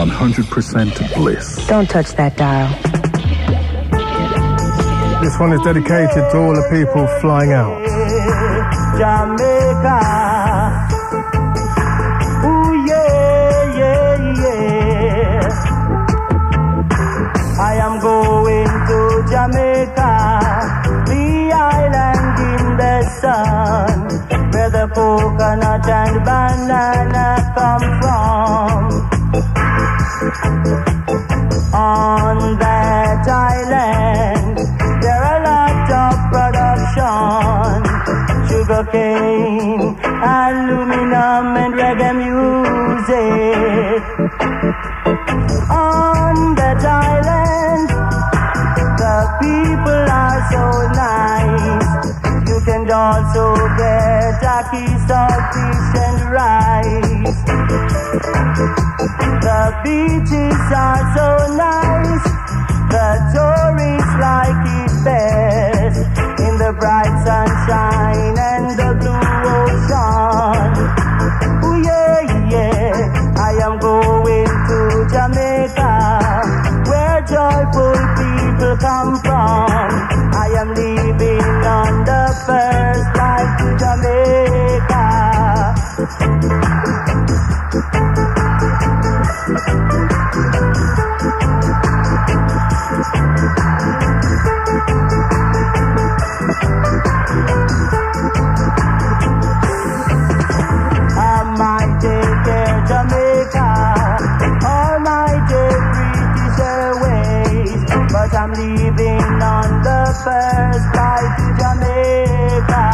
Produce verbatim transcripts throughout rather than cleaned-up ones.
one hundred percent bliss. Don't touch that dial. This one is dedicated to all the people flying out. Jamaica. Ooh, yeah, yeah, yeah. I am going to Jamaica, the island in the sun, where the coconut and banana come from. On that island, there are lots of production, sugarcane, aluminum and reggae music. On that island, the people are so nice. You can also get ackee, saltfish and rice. The beaches are so nice. The tourists like it best in the bright sunshine and the blue ocean. Oh yeah, yeah, I am going to Jamaica, where joyful people come from. I am leaving on the first flight to Jamaica. I might take Air Jamaica or might take British Airways, but I'm leaving on the first flight to Jamaica.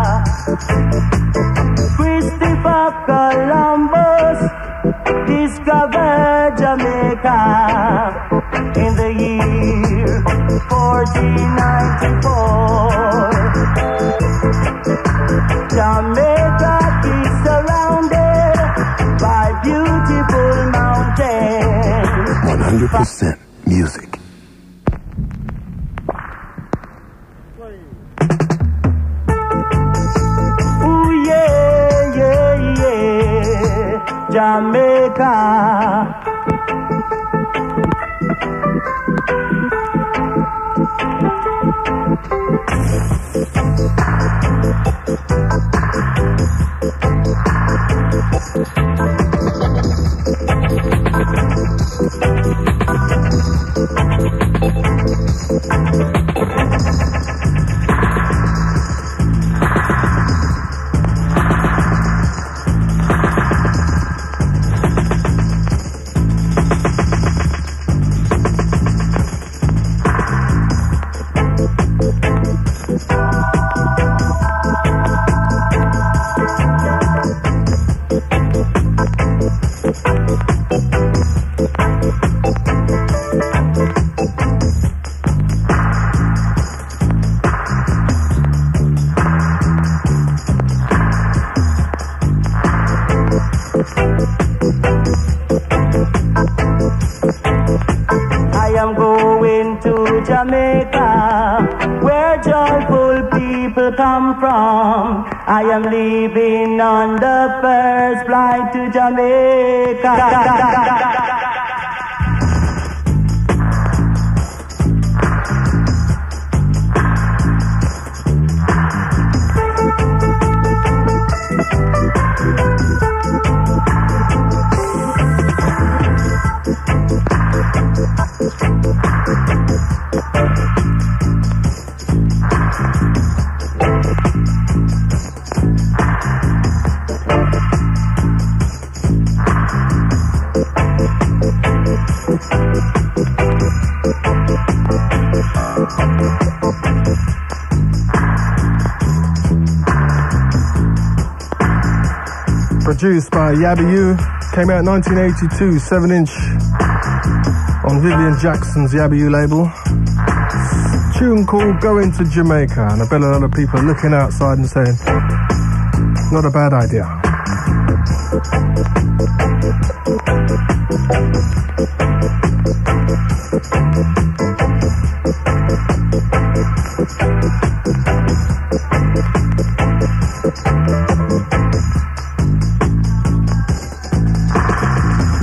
Christopher Columbus discovered Jamaica in the year fourteen ninety-four. Jamaica is surrounded by beautiful mountains. one hundred percent music. Ooh, yeah, yeah, yeah, Jamaica. I am going to Jamaica, where joyful people come from. I am leaving on the first flight to Jamaica. Produced by Yabba You, came out in nineteen eighty-two, seven inch on Vivian Jackson's Yabba You label. Tune called Going to Jamaica, and I bet a lot of people are looking outside and saying, not a bad idea.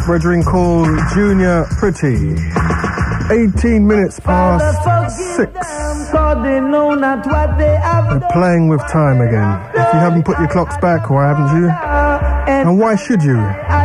brethren called Junior Pretty. eighteen minutes past six. They're playing with time again. If you haven't put your clocks back, why haven't you? And why should you?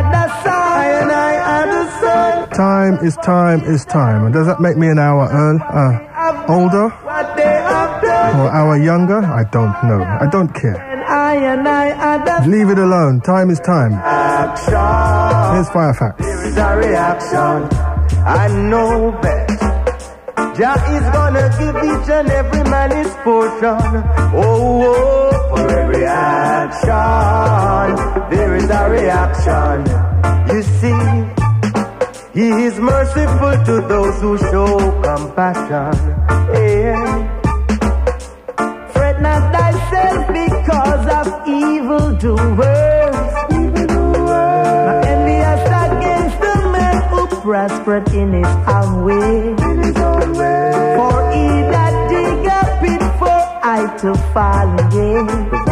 Time is time is time. And does that make me an hour early, uh, older? Or an hour younger? I don't know. I don't care. Leave it alone. Time is time. Here's Firefax. There is a reaction. I know that Jah is gonna give each and every man his portion. Oh, oh, for every action, there is a reaction. You see, He is merciful to those who show compassion. Yeah. Fret not thyself because of evildoers. Evildoers. Envious against the man who prospered in his own way. In his own way. For he that dig a pit for I to fall in,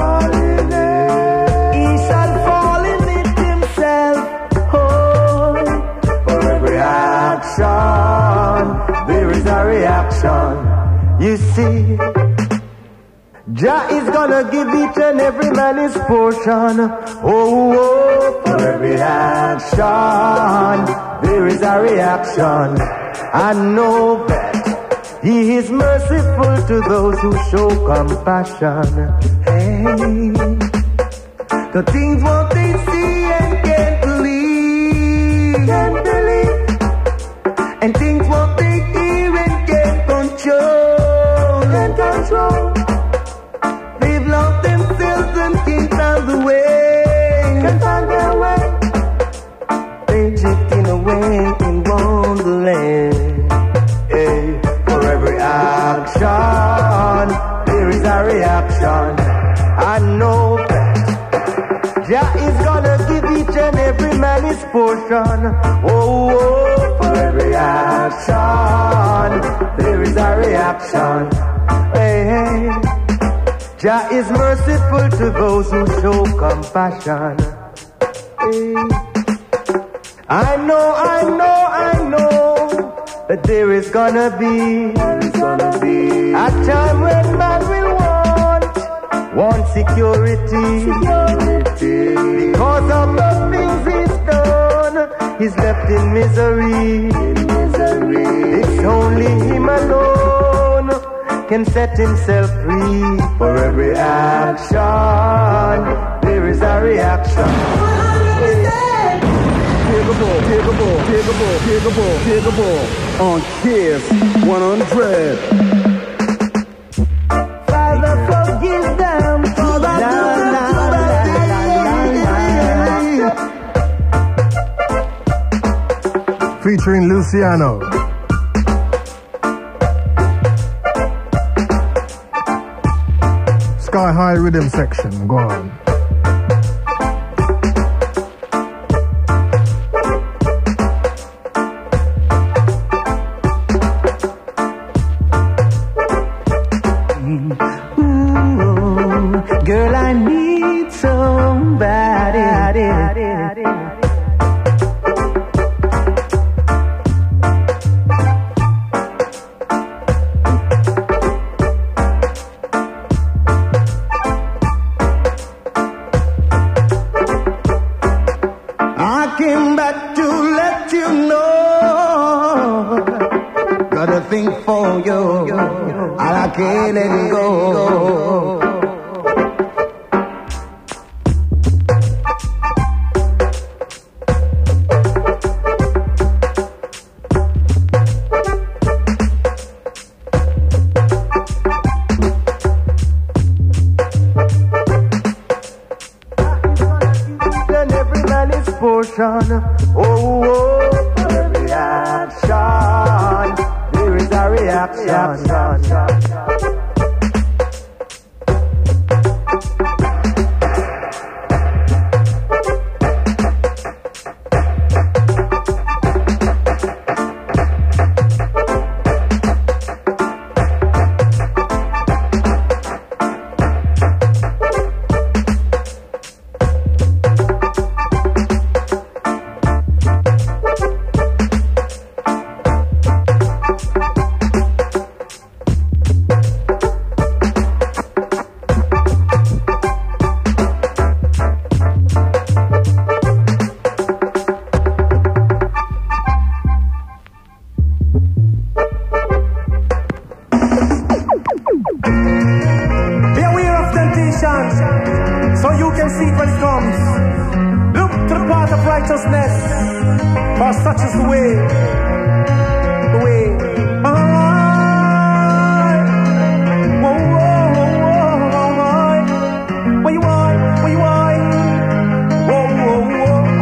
he shall fall in it himself. Oh, for every action, there is a reaction. You see, Jah is gonna give each and every man his portion. Oh, oh, for every action, there is a reaction. I know that He is merciful to those who show compassion. Hey, the things what they see and can't believe, can't believe, and things what they hear and can't control, can't control. They've lost themselves and can't find the way, can't find their way. They drifting away in wonderland. Hey, for every action, there is a reaction. I know that Jah is gonna give each and every man his portion. Oh, oh, for every action, there is a reaction. Hey, hey. Jah is merciful to those who show compassion. Hey. I know, I know, I know that there is gonna be, there is gonna be a time when man will want, want security. security. Because of the things he's done, he's left in misery. In misery. It's only him alone can set himself free. For every action, there is a reaction. Piggable, piggable, piggable, piggable, piggable on Kiss one hundred. Father, forgive them for that. Featuring Luciano. Sky High Rhythm section, go on. Ooh, girl, I need somebody. For you, and I can't let it go. And every man is portion. Oh, oh, every action. There is a reaction. so you can see it when it comes. Look to the path of righteousness, for such is the way, the way. Alright, whoa, whoa, whoa, alright. Where you are, where you are, whoa, whoa,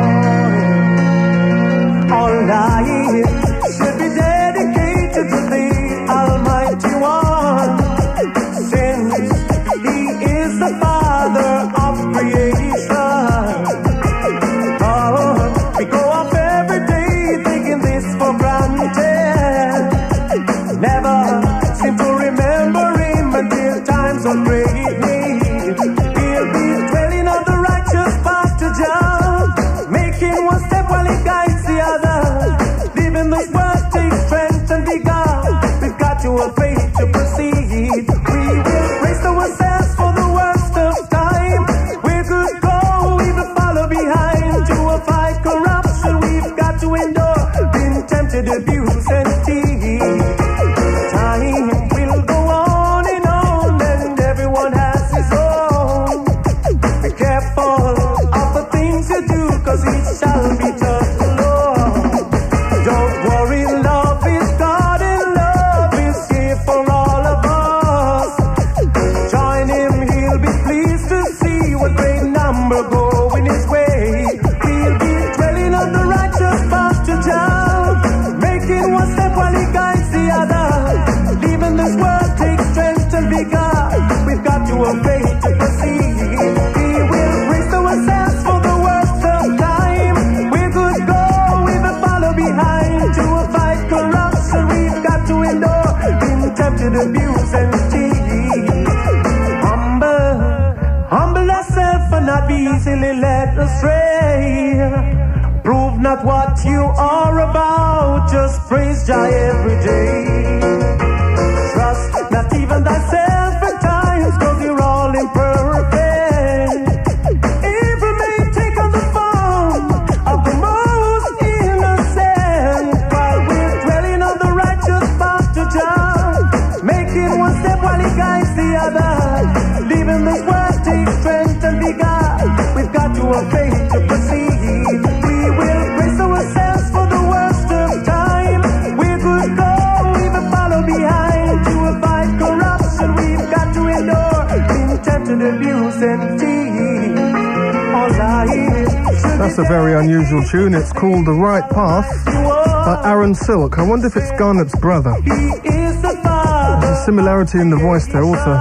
whoa. All life should be dedicated to the Almighty One, since He is the Father of creation. Oh, we go up every day taking this for granted. Never seem to remember Him until times of great need. We'll be dwelling on the righteous path to Jah, making one step while He guides the other. Living this world takes strength and vigor. We've got to have faith to proceed. We will brace ourselves for the worst of time. We're good go, we will follow behind. To avoid corruption, we've got to endure being tempted, abuse and cheat. Time will go on and on, and everyone has his own. Be careful of the things you do, cause it shall be judged alone. Don't worry, love is God and love is here for all of us. Join Him, He'll be pleased to see what great number go in His way. We'll be dwelling on the righteous path to Jah, making one step while He guides the other. Leaving this world takes strength and vigor. We've got to have faith to proceed. We will brace ourselves for the worst of time. We're good go, we will follow behind. To avoid corruption, we've got to endure being tempted, abuse and cheat. Humble, humble yourself and not be easily led astray. Prove not what you are about, just praise Jah every day. Trust not even thyself at times, cause you're all imperfect. Evil may take on the form of the most innocent, while we're dwelling on the righteous path to Jah, making one step while He guides the other. Leaving this world takes strength and vigor. We've got to have faith to proceed. We will brace ourselves for the worst of time. We're good go, we will follow behind. To avoid corruption, we've got to endure being tempted, abuse and cheat. All life should That's a very unusual tune. It's called The Right Path by Aaron Silk. I wonder if it's Garnet's brother. He is the Father. There's a similarity in the voice there also.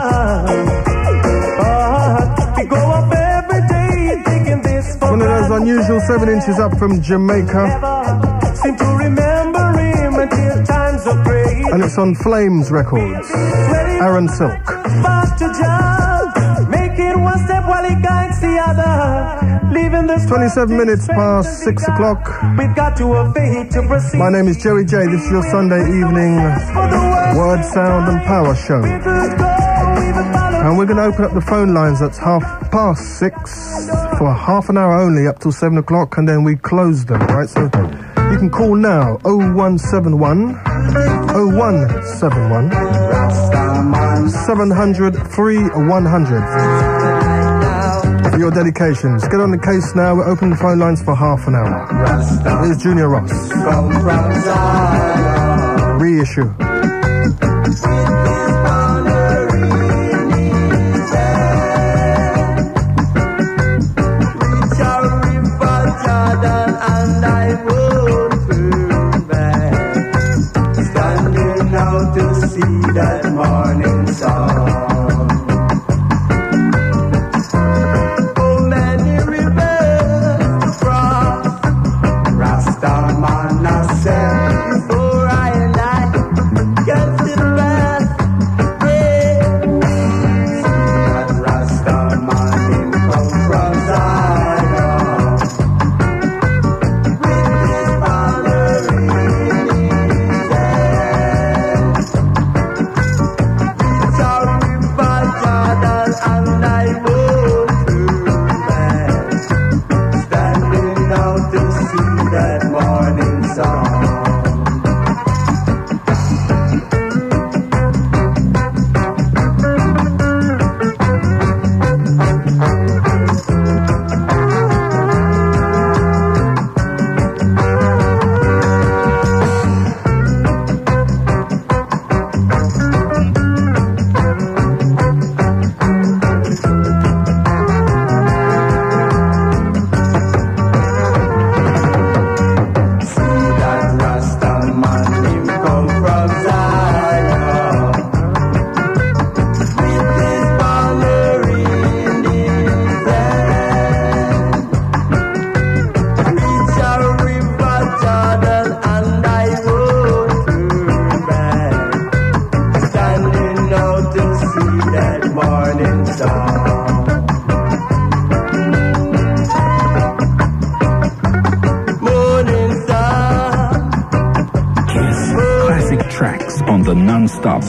But we go up every day thinking this for One of those unusual seven inches up from Jamaica. never seem to remember Him until times of praise. And it's on Flames Records. Aaron Silk. Path to Jah, making one step while He guides the other. Leaving this twenty-seven minutes past six o'clock. We've got to have faith to proceed. My name is Joey J. This is your Sunday evening Word, Sound and Power show. And we're going to open up the phone lines at half past six for half an hour only up till seven o'clock, and then we close them, right? So you can call now oh one seven one oh one seven one seven hundred three one hundred for your dedications. Get on the case now. We're opening the phone lines for half an hour. Here's Junior Ross. Reissue. And I won't turn back, standing out to see that morning sun. Oh, many rivers to cross, Rastaman I said before I and I get to the rest. Yeah, see that Rastaman him come from Zion. Sorry.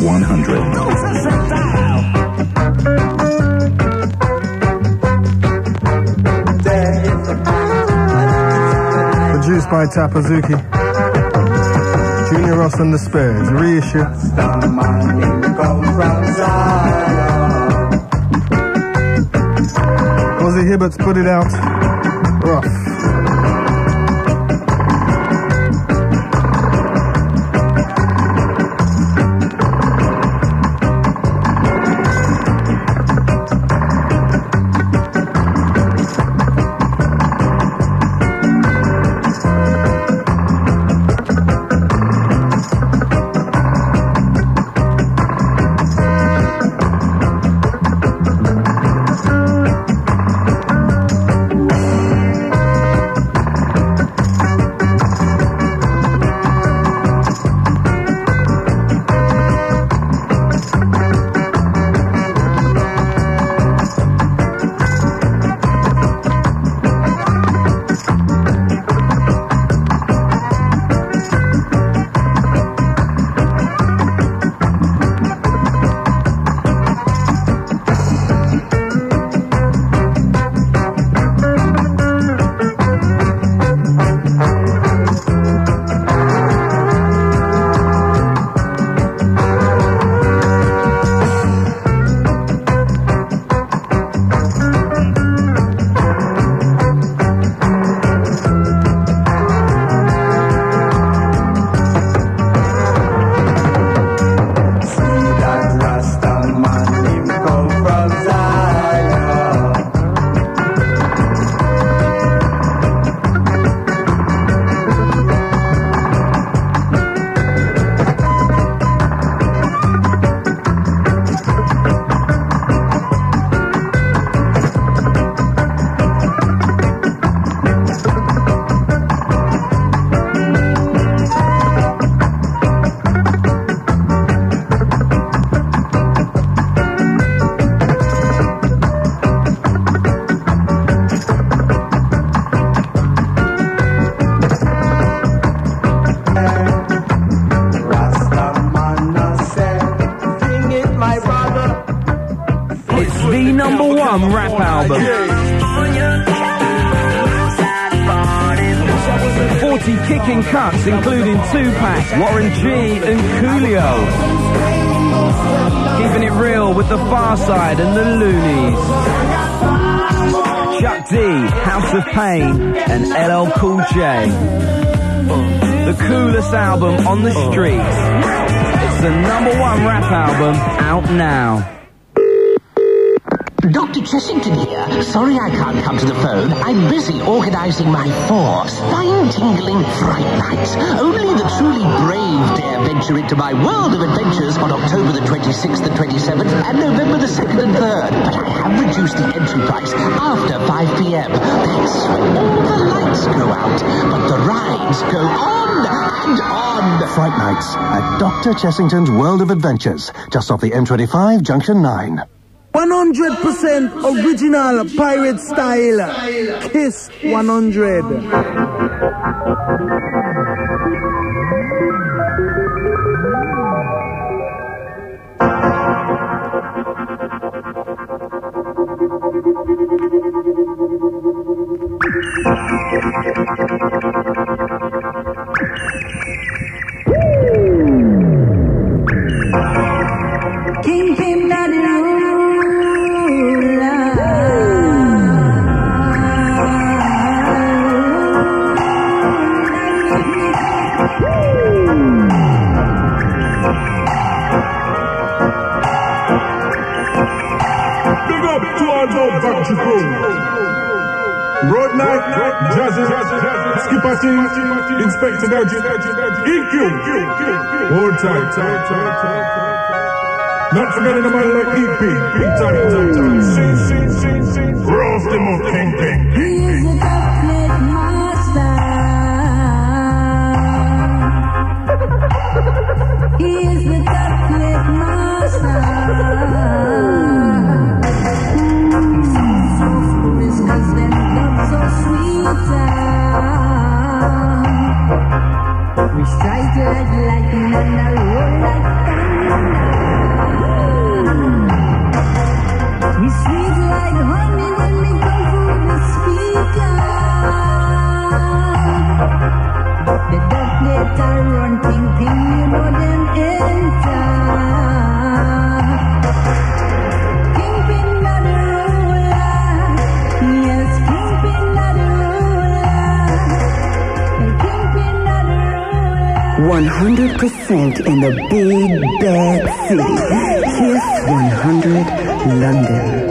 one hundred. Produced by Tapazuki. Junior Ross and the Spares, a reissue. Ozzy Hibbert's put it out. Rough. Rap album. forty kicking cuts, including Tupac, Warren G, and Coolio. Keeping it real with the Far Side and the Loonies. Chuck D, House of Pain, and L L Cool J. The coolest album on the streets. It's the number one rap album out now. Doctor Chessington here. Sorry I can't come to the phone. I'm busy organising my four spine-tingling Fright Nights. Only the truly brave dare venture into my world of adventures on October the twenty-sixth and twenty-seventh and November the second and third. But I have reduced the entry price after five p.m. That's when all the lights go out, but the rides go on and on. Fright Nights at Doctor Chessington's World of Adventures, just off the M twenty-five, Junction nine. one hundred percent original pirate style. Kiss one hundred. Kingpin Daddy Road night, Jazzy, Skipper T, Inspector Gadget, E Q, hold tight, not forgetting a man like E P, P-Time, roast them up, Kingpin. He is the chocolate master. He is the chocolate master. We strike like lightning and I roll like thunder. one hundred percent in the big bad city. Kiss one hundred London.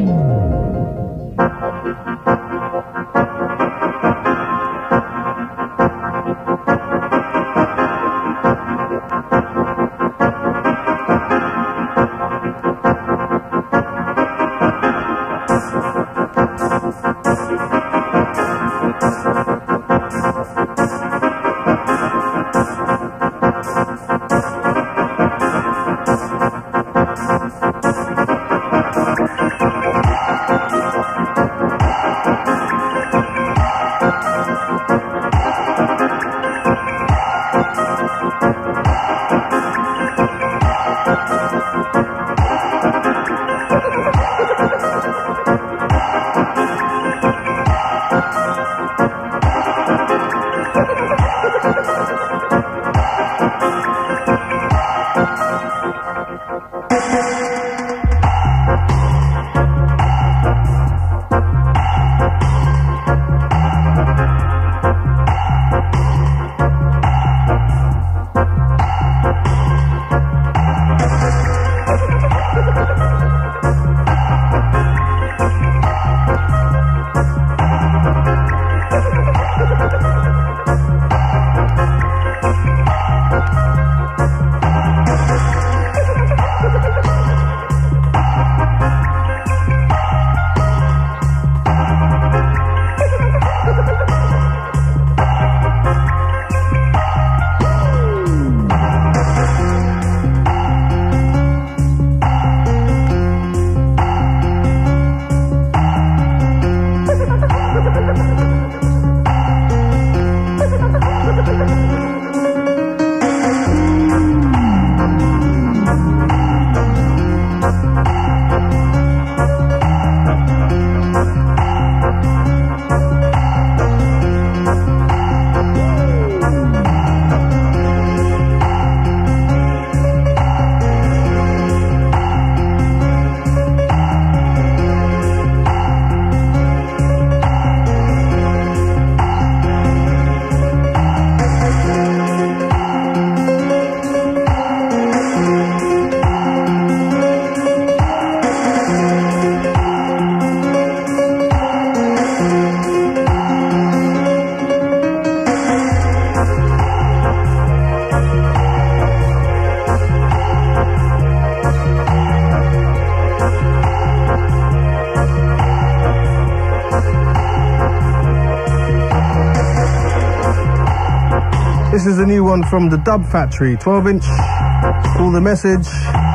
This is a new one from the Dub Factory, twelve inch, called The Message.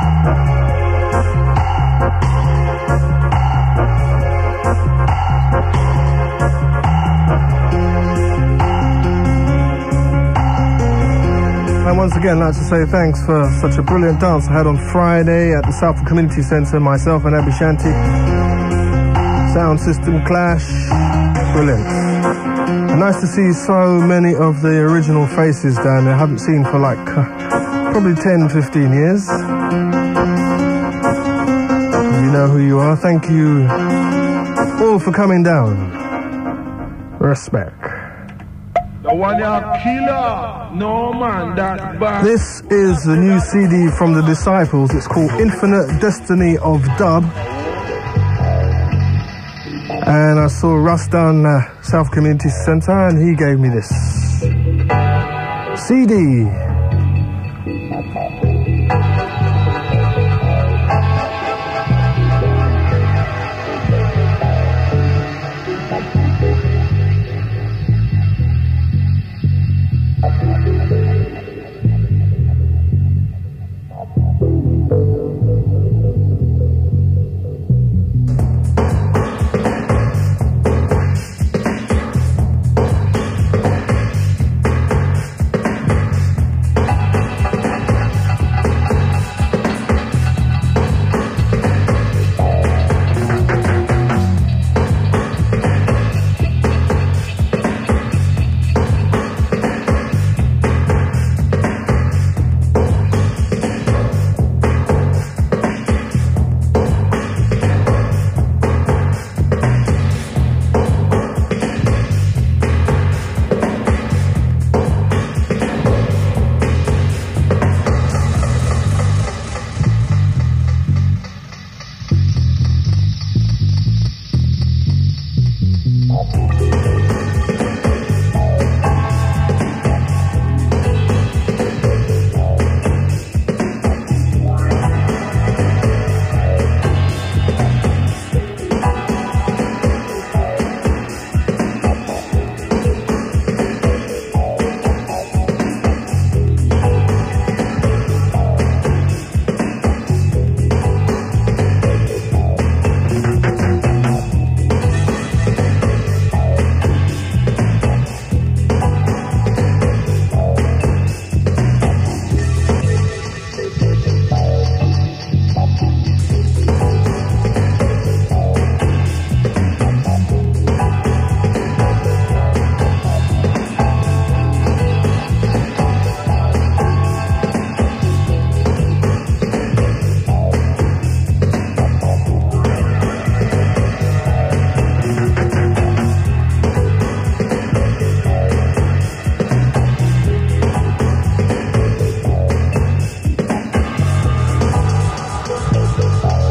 And once again, I'd like to say thanks for such a brilliant dance I had on Friday at the Southall Community Centre, myself and Abby Shanti. Sound system clash, brilliant. And nice to see so many of the original faces down there I haven't seen for like uh, probably ten, fifteen years. You know who you are. Thank you all for coming down. Respect. The one you killer. No man, that bad. This is the new C D from the Disciples. It's called Infinite Destiny of Dub. And I saw Russ down uh, South Community Centre and he gave me this C D.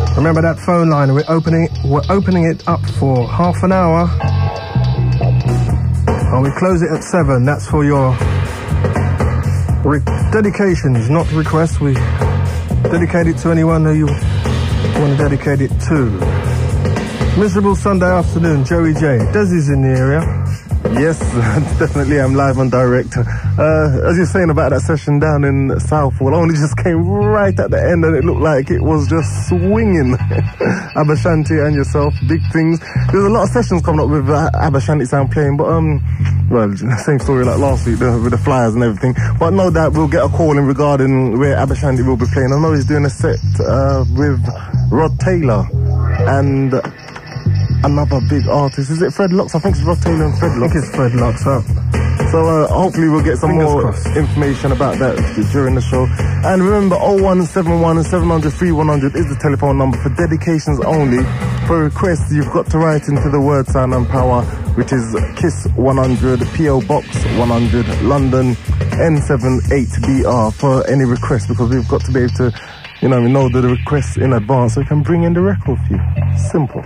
Remember that phone line, we're opening, we're opening it up for half an hour. And we close it at seven. That's for your re- dedications, not requests. We dedicate it to anyone who you want to dedicate it to. Miserable Sunday afternoon, Joey J. Desi's in the area. Yes, definitely. I'm live and direct. Uh, as you're saying about that session down in Southall, I only just came right at the end and it looked like it was just swinging. Abashanti and yourself, big things. There's a lot of sessions coming up with uh, Abashanti sound playing, but um, well, same story like last week the, with the flyers and everything. But no doubt we'll get a call in regarding where Abashanti will be playing. I know he's doing a set uh, with Rod Taylor and another big artist. Is it Fred Locks? I think it's Rod Taylor and Fred Locks. I think it's Fred Locks up. So uh, hopefully we'll get some Fingers more crossed. information about that during the show. And remember, oh one seven one seven hundred three one hundred is the telephone number for dedications only. For requests, you've got to write into the word Sound and Power, which is Kiss one hundred, P O Box one hundred, London N seven eight B R for any requests, because we've got to be able to, you know, we know the requests in advance so we can bring in the record for you. Simple.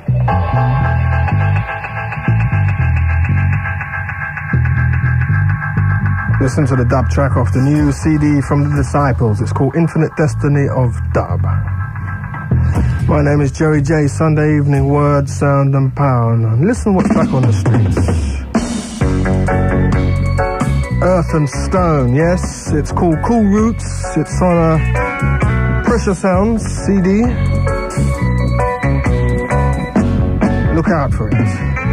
Listen to the dub track off the new C D from the Disciples. It's called Infinite Destiny of Dub. My name is Joey J. Sunday evening, word, sound and power. And listen what's back on the streets. Earth and Stone, yes. It's called Cool Roots. It's on a Pressure Sounds C D. Look out for it.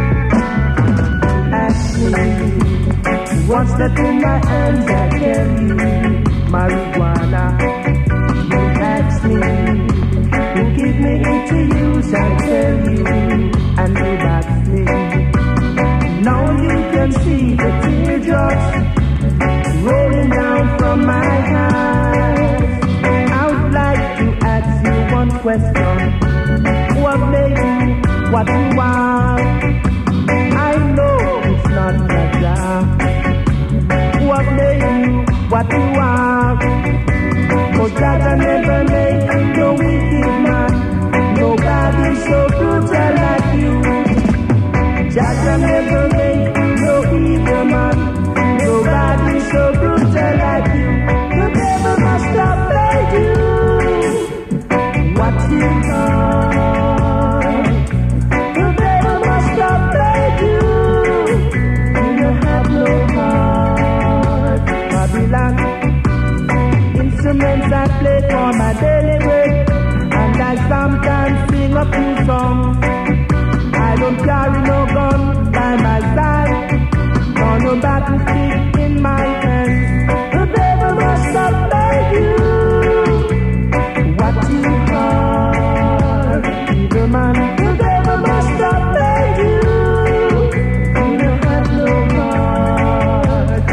What's that in my hands? I tell you, marijuana. You ask me, you give me it to use. I tell you, and you back me. Now you can see the teardrops rolling down from my eyes. I would like to ask you one question. What made you what you are? I know it's not that job. What made you what you are? Cause Jaja never made no wicked man. Nobody so brutal like you. Jaja never made no evil man. Nobody so brutal like you. The devil must have made you what you are. The devil must have made you. You have no heart. Babylon. Instruments I play for my daily bread, and I sometimes sing a few songs. I don't carry no gun by my side, nor no battle stick in my hand. The devil must have made you what you are. Evil man, the devil must have made you. You don't have no heart.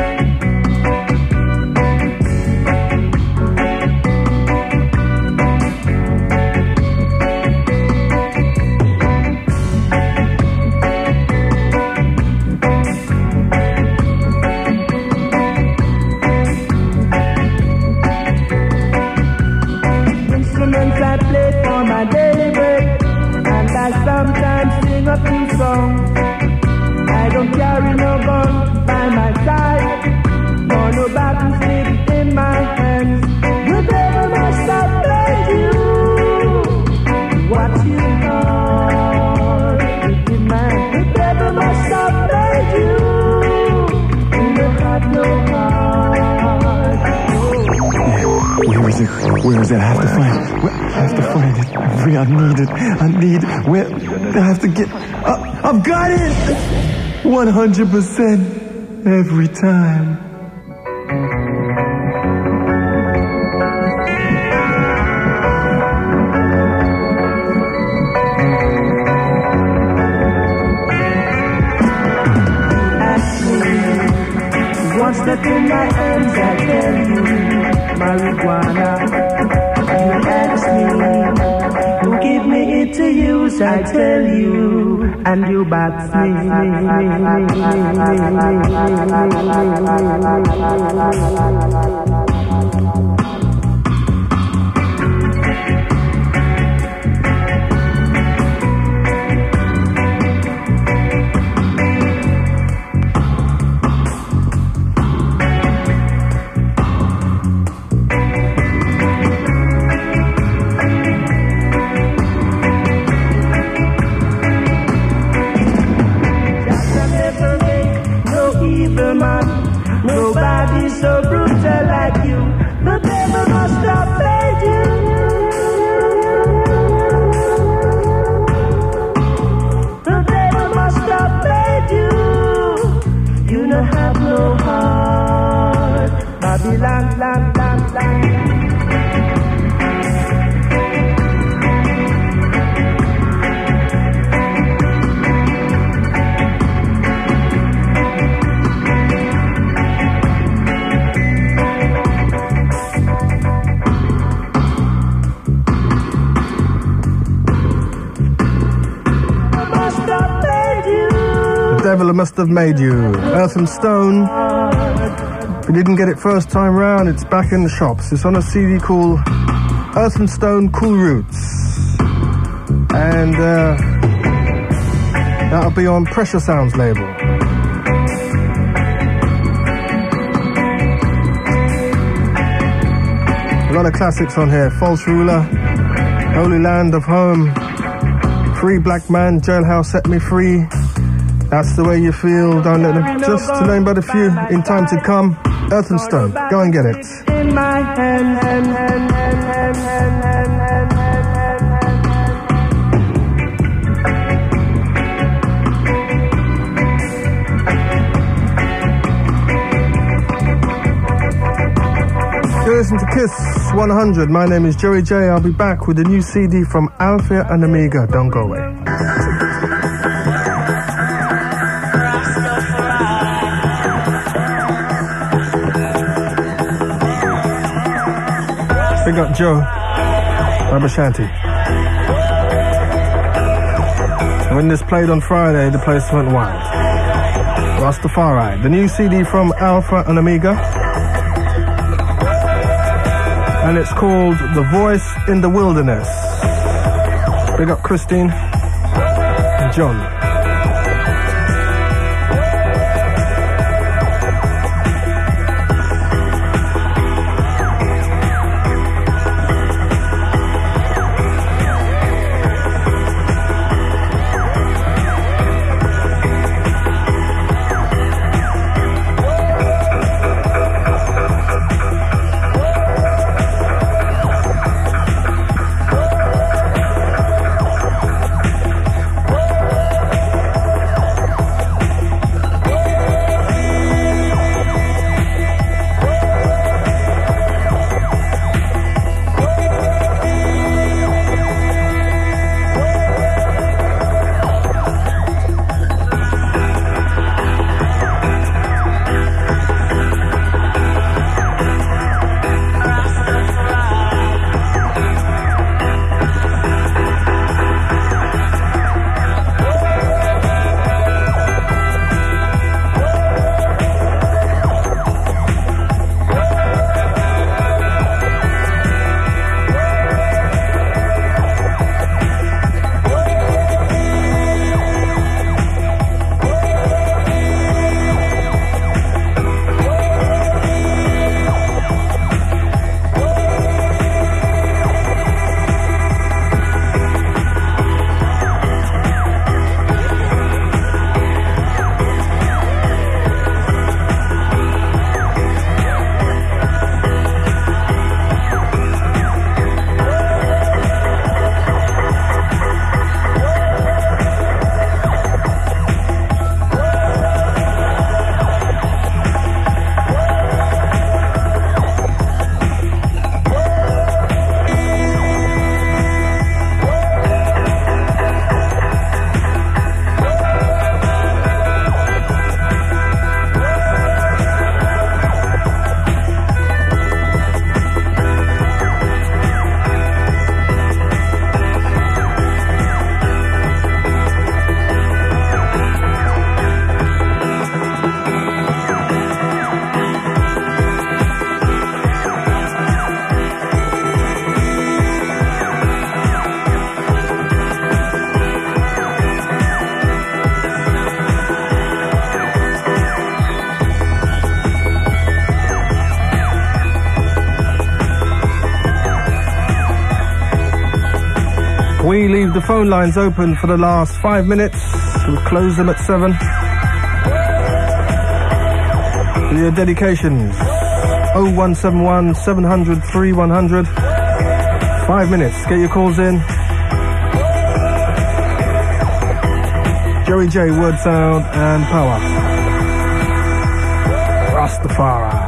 Instruments I play for my daily bread, and I sometimes sing a few songs. I don't carry no gun by my side, nor no battle stick in my hands. The devil must have made you what you are. Wicked man, the devil must have made you. You don't have no heart. Where is it? Where is it? I have to find it. Where? I have to find it. I really I need it. I need it. Where? I have to get... Uh, I've got it! one hundred percent every time. What's that in my hands? I tell you, marijuana. You ask me, you give me it to use. I tell you, and you back me. nobody so brutal like you. The devil must have played you. The devil must have played you. You no have no heart. Babylon, land, land, land. The devil must have made you. Earth and Stone. If you didn't get it first time round, it's back in the shops. It's on a C D called Earth and Stone Cool Roots. And uh, that'll be on Pressure Sounds label. A lot of classics on here. False Ruler, Holy Land of Home, Free Black Man, Jailhouse Set Me Free, That's the Way You Feel, Don't Let Them, just to name but a few. In Time to Come, Earth and Stone, go and get it. In my hand, hand, hand, hand, hand, hand, hand, hand, You listen to Kiss one hundred. My name is Joey J. I'll be back with a new C D from Alpha and Omega. Don't go away. Big up Joe, Rubber Shanty. When this played on Friday, the place went wild. Rastafari, the new C D from Alpha and Omega. And it's called The Voice in the Wilderness. Big up Christine and John. We leave the phone lines open for the last five minutes. We'll close them at seven. For your dedications. oh one seven one, seven hundred, three one hundred. Five minutes. Get your calls in. Joey J, word, sound, and power. Rastafari.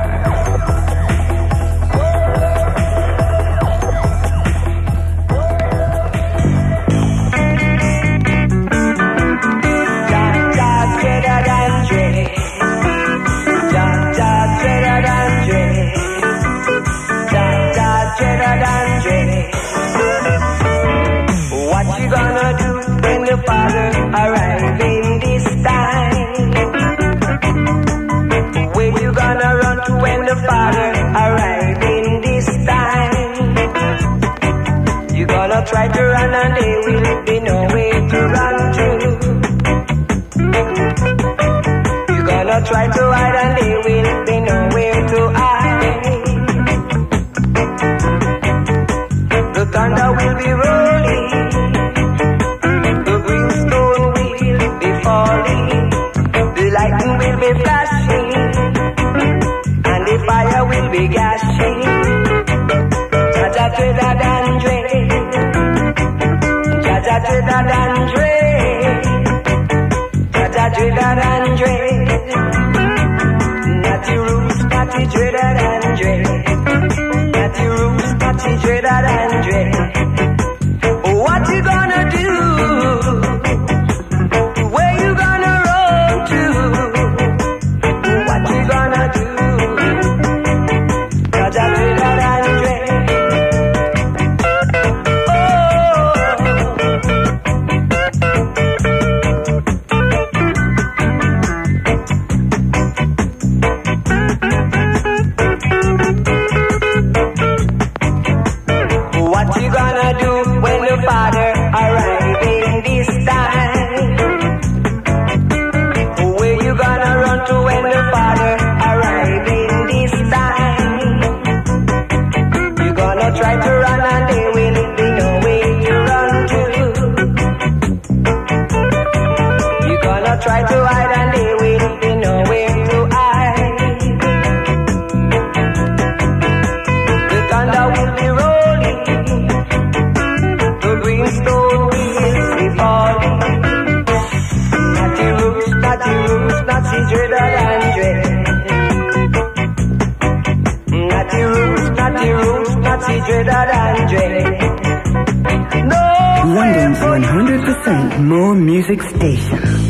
What you gonna do when the Father arrives in this time? Where you gonna run to when the Father arrives in this time? You gonna try to run and there will be no way to run to. You gonna try to hide and there will be nowhere to hide. The thunder will be rolling, the brimstone will be falling, the lightning will be flashing, and the fire will be gashing. Jaja Trinidad and Dre, Jaja Trinidad and Dre, Jaja Trinidad and Dre, Natty Roots, Natty Trinidad and Dre, Natty Roots, Natty Trinidad and Dre. What you gonna do? Where you gonna run to? What you gonna do? Jaja Trinidad and Dre. What you gonna do when the Father arrives in this time? Where you gonna run to when the Father arrives in this time? You gonna try to run and there will be no way to run to. You gonna try to hide and there will be nowhere to hide. The thunder will be rolling, the brimstone will be falling. Natty Roots, Natty Roots, Natty Trinidad and Dre. Natty Roots, Natty Roots, Natty Trinidad and Dre. London's one hundred percent more music station.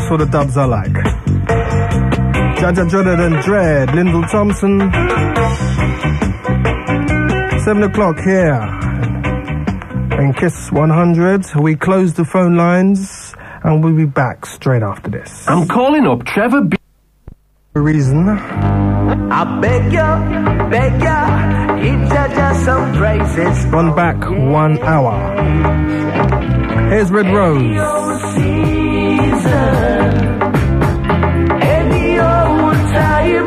all the dubs I like. Jaja Jonathan Dread, Lyndall Thompson. Seven o'clock here. And Kiss one hundred. We close the phone lines and we'll be back straight after this. I'm calling up Trevor B. For a reason. I beg ya, beg ya, give Jaja some praises. Run back one hour. Here's Red Rose. Any old season, any old time,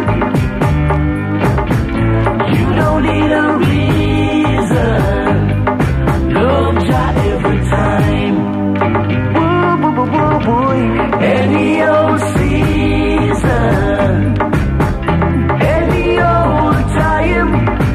you don't need a reason. Love Jah every time. Woo, boo, boo, boo, boy. Any old season, any old time,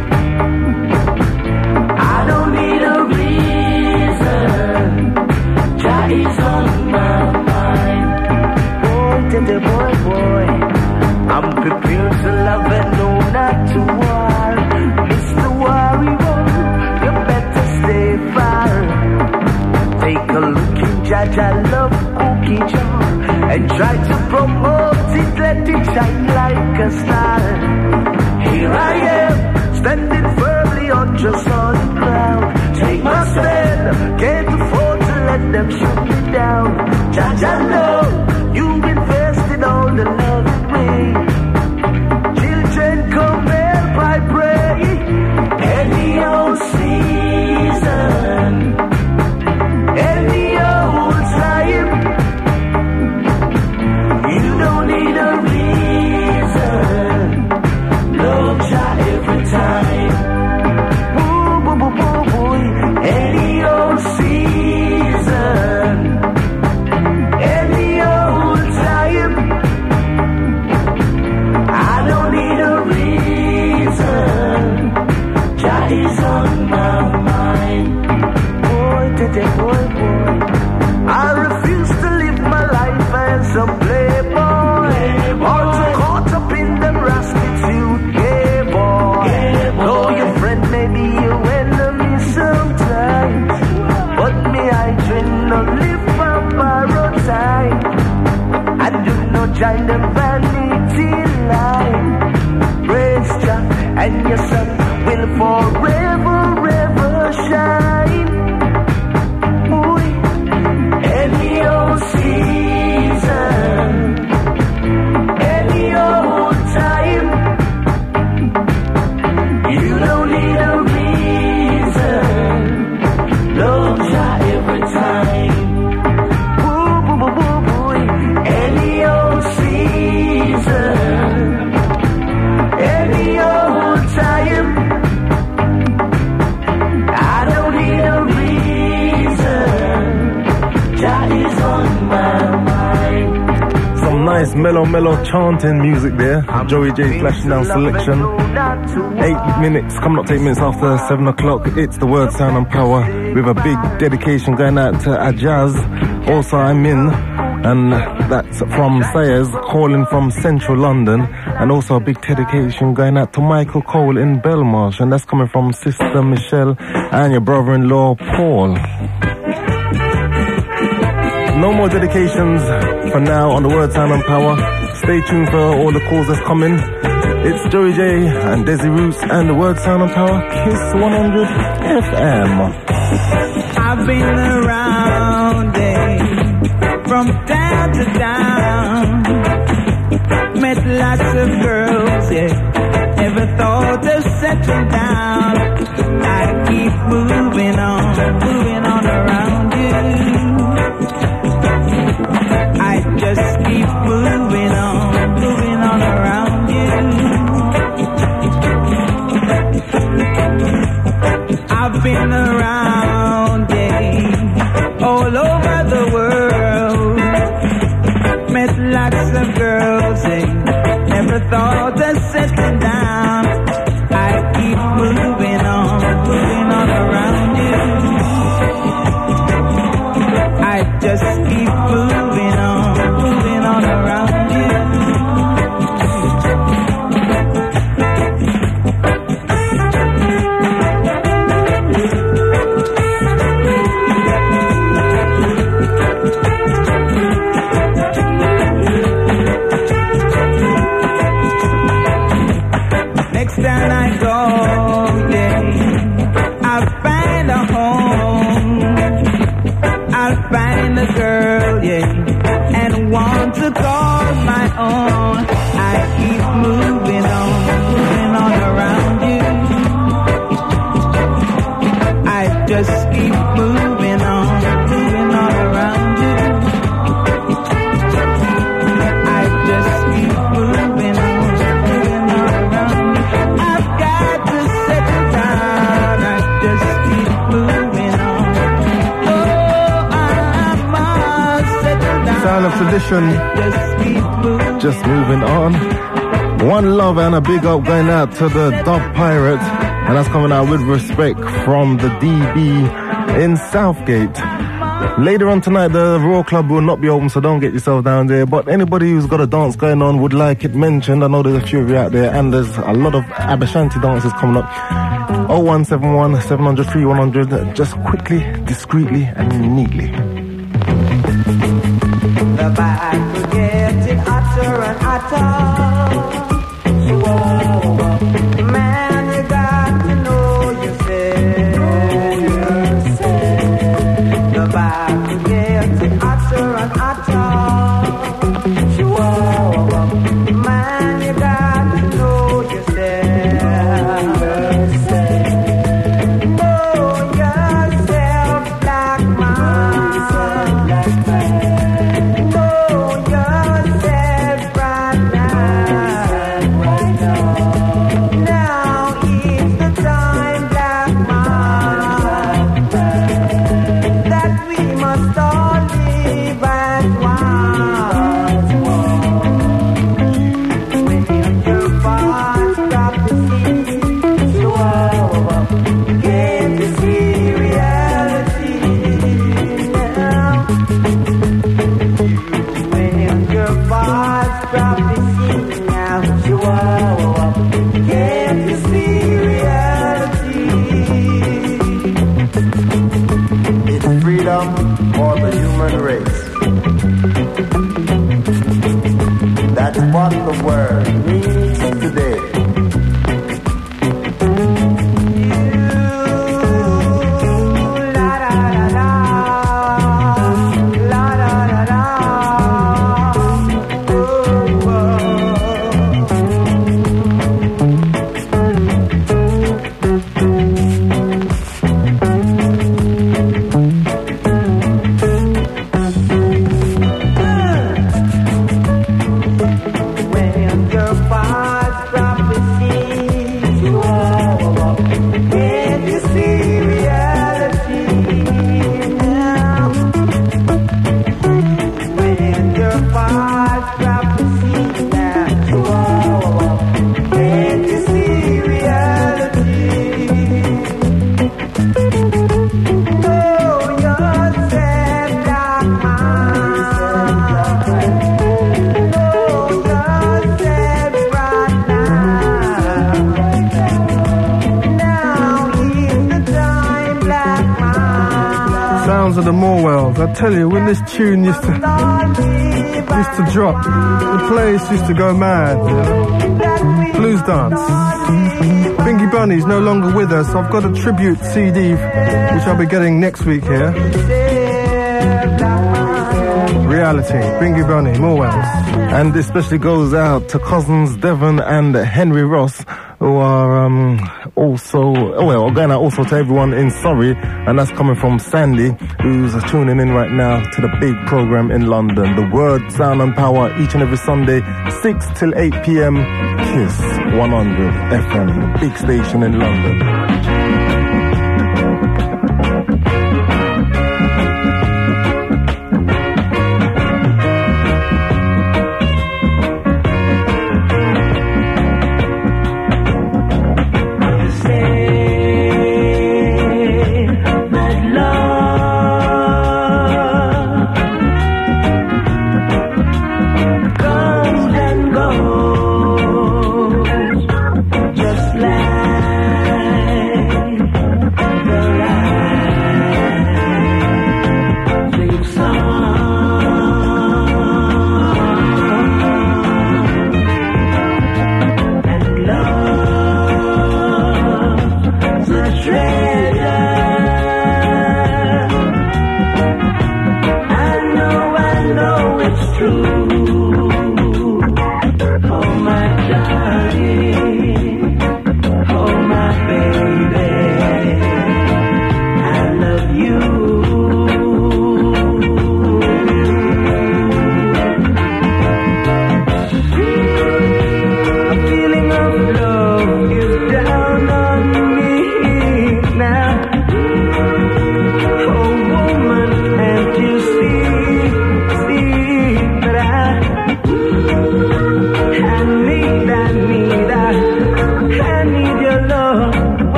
I don't need a reason. Jah is on my mind. Boy, tender boy, boy, I'm prepared to love and know not to war. Mister Warrior, you better stay far. Take a look in Jaja love cookie jar and try to promote it, let it shine like a star. Here I am, standing firmly on just solid ground. Take my stand, can't afford to let them shoot me down. Jaja love, you've invested all the love in me. Children come help, I pray. Any old season, any old time, you don't need a reason. Love Jah every time. Boo, boo, boo, boo, boy. Any old season, any old time, I don't need a reason. Jah is on my mind. Boy, tete, boy, boy. I refuse to live my life as a playboy, or too caught up in the prostitute gay boy. Though your friend may be your enemy sometimes, but me I dream no live for borrowed time. I do not join the vanity line. Praise Jah, and your sun will forever, ever shine. Boy, any old season, any old time, you don't need a reason. Love Jah every time. Boo, boo, boo, boo, boy. Any old season, any old time, I don't need a reason. Jah is on my mind. Some nice mellow, mellow chanting music there. Joey J flashing down selection. Eight minutes, coming up to eight minutes after seven o'clock. It's the word, sound and power with a big dedication going out to Ajaz. Also, I'm in, and that's from Sayers calling from central London. And also a big dedication going out to Michael Cole in Belmarsh, and that's coming from Sister Michelle and your brother-in-law Paul. No more dedications for now on the word, sound and power. Stay tuned for all the calls that's coming. It's Joey J and Desi Roots and the word, sound and power, Kiss one hundred F M. I've been around, eh, from town to town. Met lots of girls, yeah. Never thought of settling down. I keep moving on, moving on around you. I just keep moving on, moving on around you. I've been around, yeah, all over the world. Met lots of girls, eh, never thought of settling down. I keep moving on, moving on around you. I just keep moving on, moving on around you. just keep moving on, moving all around you. I just keep moving on, moving all around you. I've got to settle down, I just keep moving on. Oh, I must settle down. Sound of tradition. Just keep moving. Just moving on. One love and a big up going out to the Dub Pirates. And that's coming out with respect from the D B in Southgate. Later on tonight, the Raw Club will not be open, so don't get yourself down there. But anybody who's got a dance going on would like it mentioned. I know there's a few of you out there, and there's a lot of Abashanti dances coming up. oh one seven one, seven hundred, three one hundred. Just quickly, discreetly, and neatly. The back will get it hotter and hotter. Whoa, man, you got to know yourself. The back will get it hotter and hotter. Whoa, man, you got to know yourself. Know yourself, black man. For the human race. That's what the world needs today. Of the Morwells. I tell you, when this tune used to used to drop, the place used to go mad. You know? Blues dance. Bingy Bunny's no longer with us. I've got a tribute C D which I'll be getting next week here. Reality, Bingy Bunny, Morwells. And this especially goes out to cousins Devon and Henry Ross, who are um, also, oh well, going out also to everyone in Surrey, and that's coming from Sandy, who's tuning in right now to the big program in London. The Word, Sound and Power, each and every Sunday, six till eight p.m. Kiss one hundred F M, the big station in London. Just like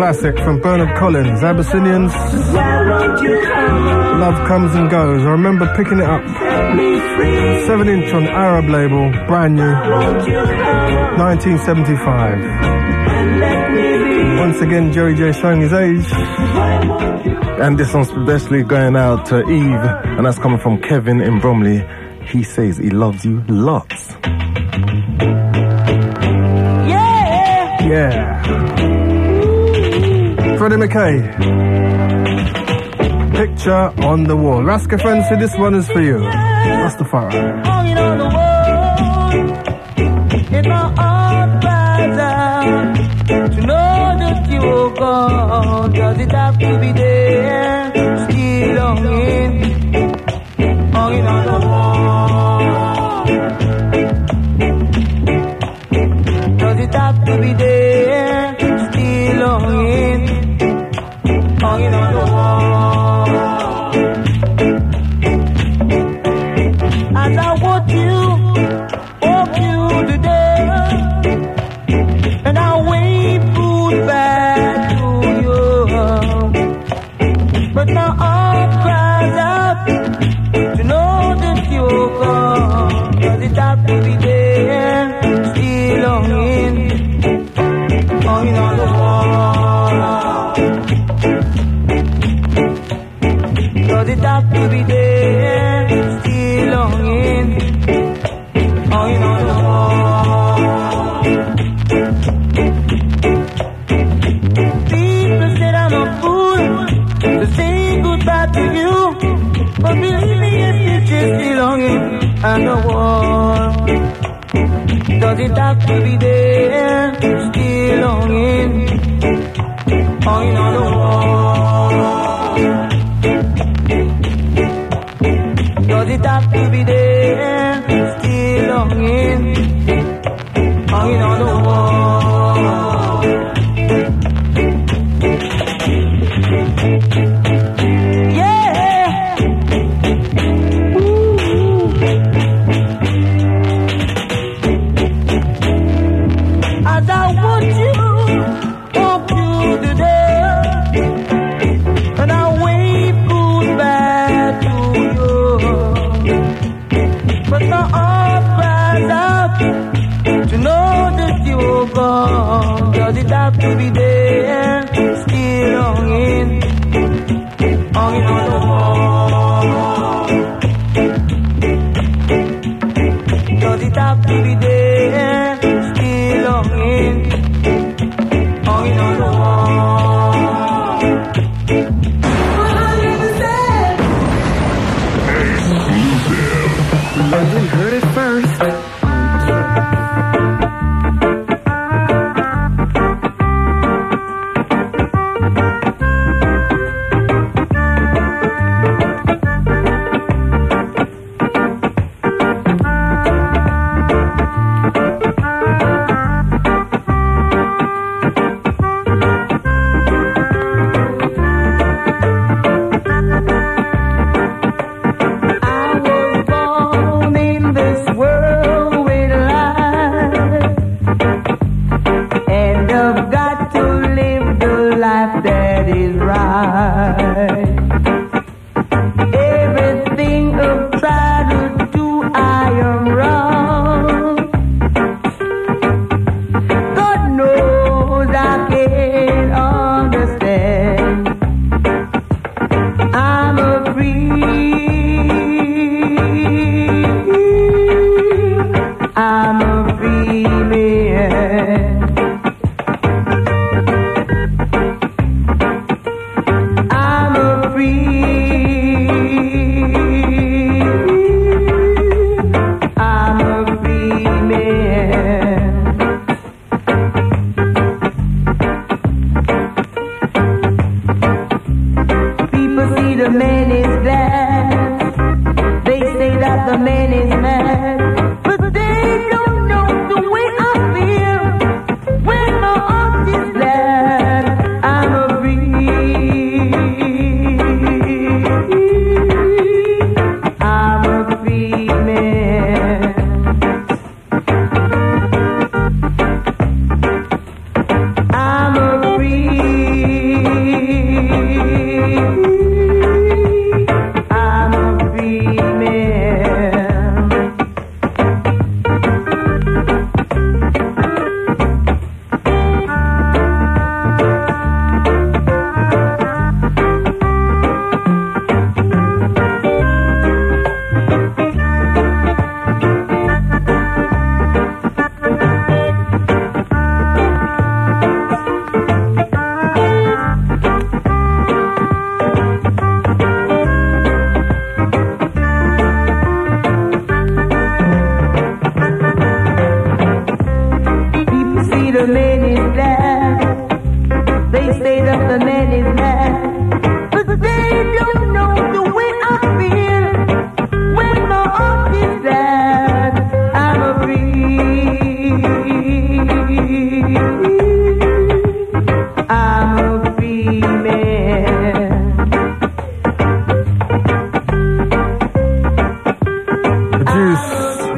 classic from Bernard Collins, Abyssinians. Love Comes and Goes. I remember picking it up. seven inch on Arab label, brand new. nineteen seventy-five. Once again, Jerry J showing his age. And this one's especially going out to Eve, and that's coming from Kevin in Bromley. He says he loves you lots. Yeah. Yeah. Freddie McKay. Picture on the wall. Raska Fancy, this one is for you. Rastafari. Hanging on the wall, in my heart cries out to know that you are gone. Does it have to be there? Still longing, hanging on the wall. Does it have to be there? Still longing, hanging on the wall. As I watch you, walk you today, and I wave food back to you. But my heart cries out to know that you're gone. Does it have to be there? Still longing, hanging on the wall. Does it have to be there? Still longing, hanging on the wall. People said I'm a fool to say goodbye to you, but believe me, if you're still longing on the wall. Does it have to be there? Still longing, hanging on the wall. Does it have to be there? Still longing, hanging on the wall. Yeah. As I watch you walk through the door,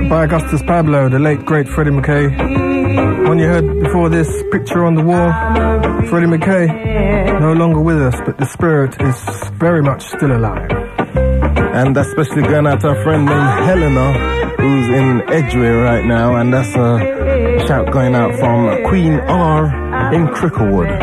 by Augustus Pablo, the late great Freddie McKay. One you heard before this, Picture on the Wall, Freddie McKay, no longer with us, but the spirit is very much still alive. And that's especially going out to a friend named Helena, who's in Edgware right now, and that's a shout going out from Queen R in Cricklewood.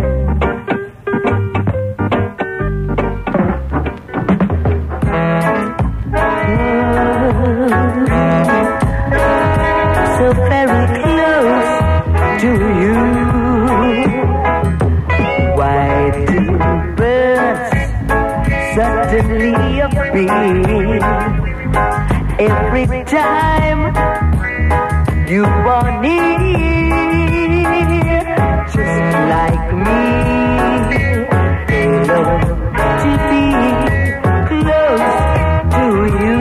Every time you are near, just like me, they love to be close to you.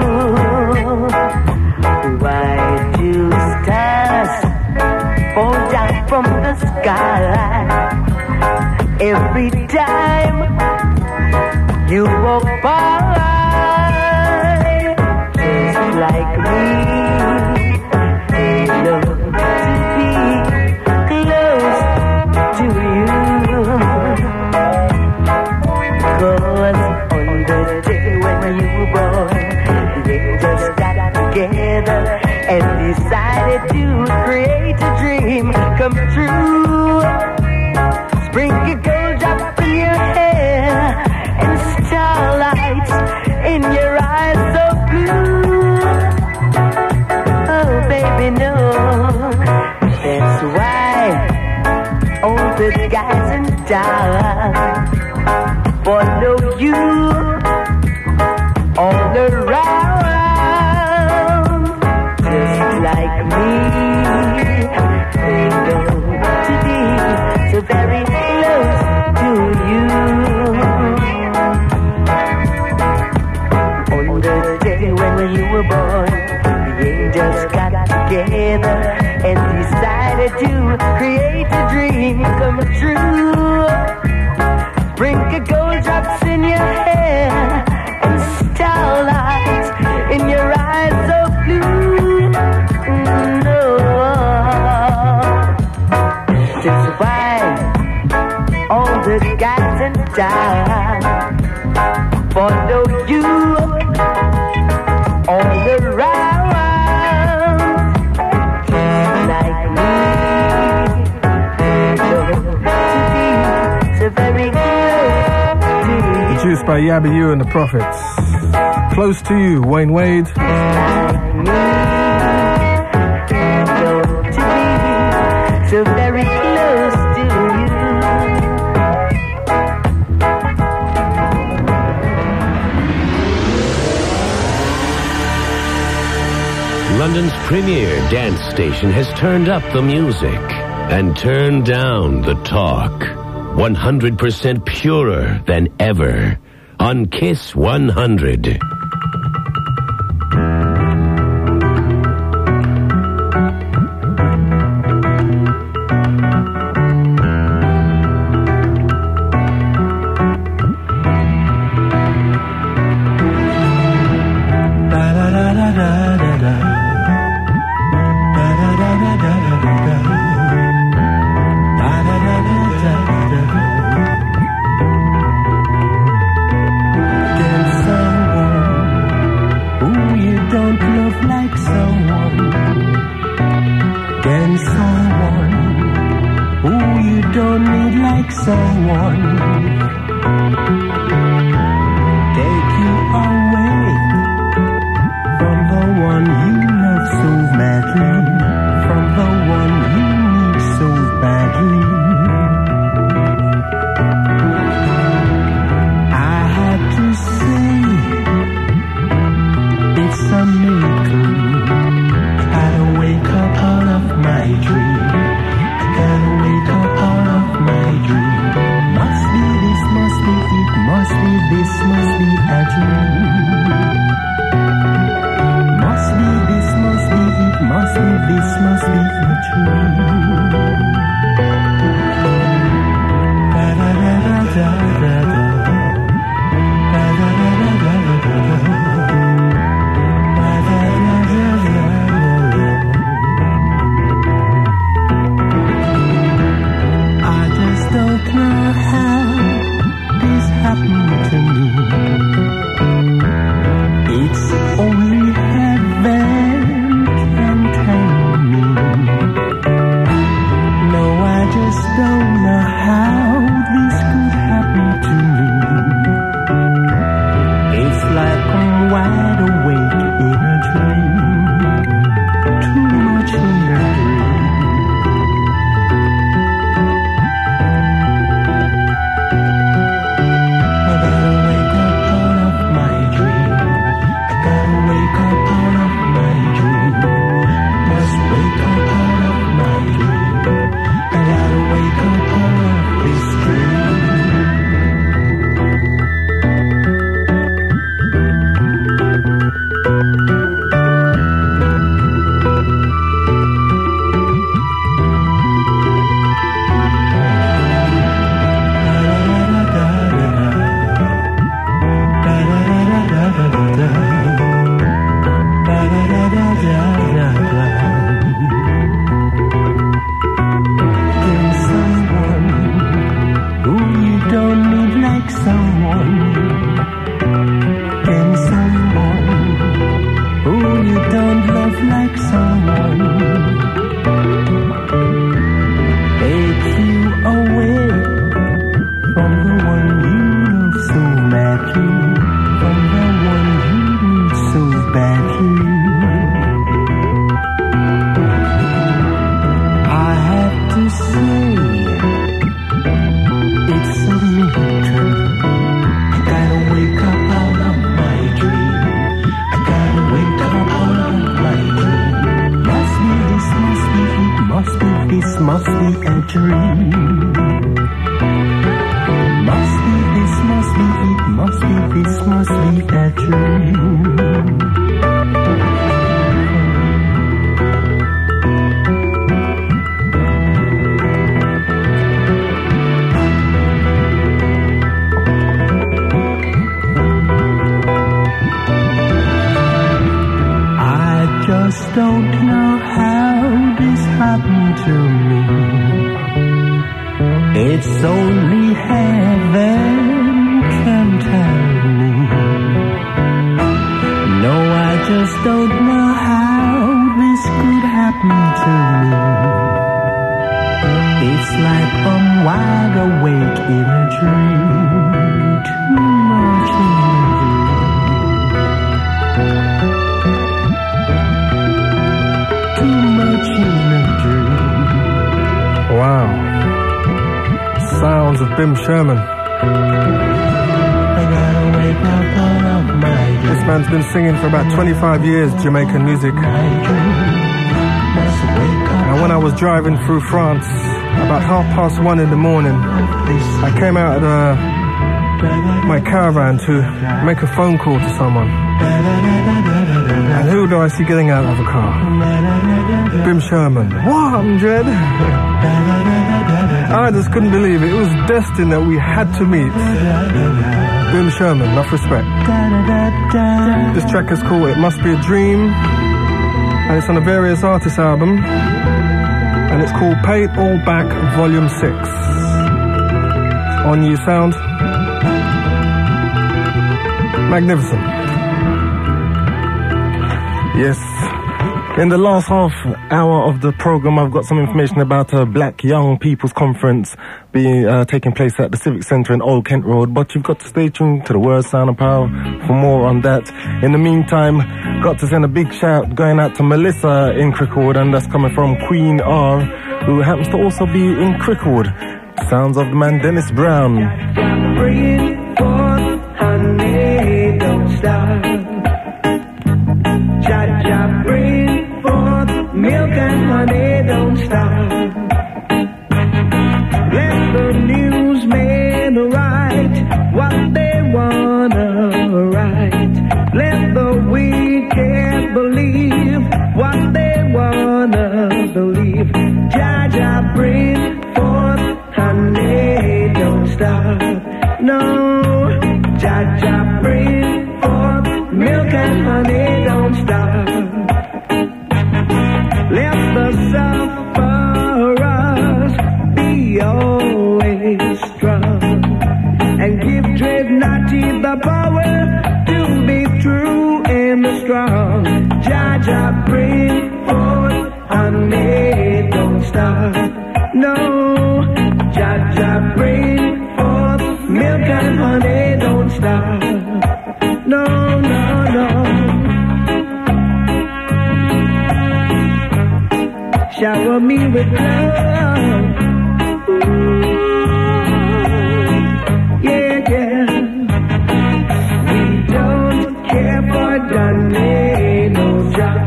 Why do stars fall down from the sky every time you walk by? Like me, they love to be close to you. Cause on the day when you were born, they just got together and decided to create a dream come true. Sprinkle gold drop in your hair and starlights in your eyes so blue. Baby, no, that's why all the guys and dolls follow you all around, just like me. They know to be so very close to you. On the day when you were born, just got together and decided to create a dream come true. Sprinkle gold drops in your hair and starlight in your eyes so blue. No, that's why all the guys and dolls follow you all around. Produced by Yabba You and the Prophets. Close to You, Wayne Wade. So very close to you. London's premier dance station has turned up the music and turned down the talk. one hundred percent purer than ever on Kiss one hundred. Must be Just don't know how this happened to me. It's only heaven can tell me. No, I just don't know how this could happen to me. It's like I'm wide awake in a dream. Too much in a Wow. Sounds of Bim Sherman. This man's been singing for about twenty-five years, Jamaican music. And when I was driving through France, about half past one in the morning, I came out of the, my caravan to make a phone call to someone. And who do I see getting out of a car? Bim Sherman. one hundred! I just couldn't believe it. It was destined that we had to meet. Bim Sherman, enough respect. This track is called It Must Be a Dream, and it's on a Various Artists album, and it's called Pay It All Back Volume six. On You Sound. Magnificent. Yes. In the last half hour of the program, I've got some information about a Black Young People's Conference being uh, taking place at the Civic Centre in Old Kent Road. But you've got to stay tuned to the Word, Sound and Power for more on that. In the meantime, got to send a big shout going out to Melissa in Cricklewood, and that's coming from Queen R, who happens to also be in Cricklewood. Sounds of the man Dennis Brown. Bring forth, honey, don't stop. Jah-Jah, bring forth milk and honey, don't stop. Let the newsmen write what they wanna write. Let the wicked believe what they wanna believe. Jah-Jah, bring forth honey, don't stop. No, Jah-Jah, bring forth milk and honey, don't stop. Let the sufferers be always strong, and give Dreadnoughty the power to be true and strong. Jah-Jah, bring forth honey, don't stop. No, Jah-Jah, bring forth milk and honey, don't stop. No, no, no. Shower me with love. Ooh, yeah, yeah. We don't care for Johnny, no job.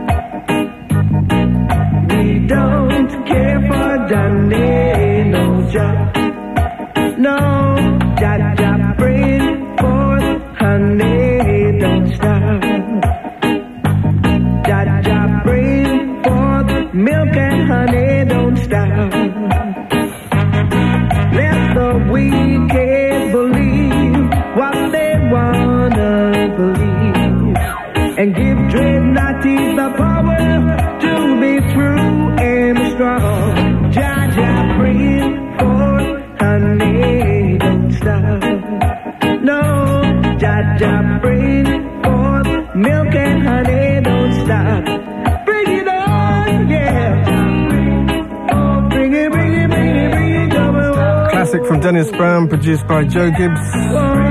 We don't care for Johnny, no job. No, Jah-Jah, bring forth honey, don't stop. Jah-Jah, bring forth milk and honey, don't stop. Let the wicked believe what they wanna believe, and give Dreadnoughty the power to be true and strong. Jah-Jah, bring forth honey, don't stop. No, Jah-Jah, bring forth milk and honey, don't stop. Bring it on, yeah. Oh, bring it, bring it, bring it, bring it, come on. Classic from Dennis Brown, produced by Joe Gibbs. Oh,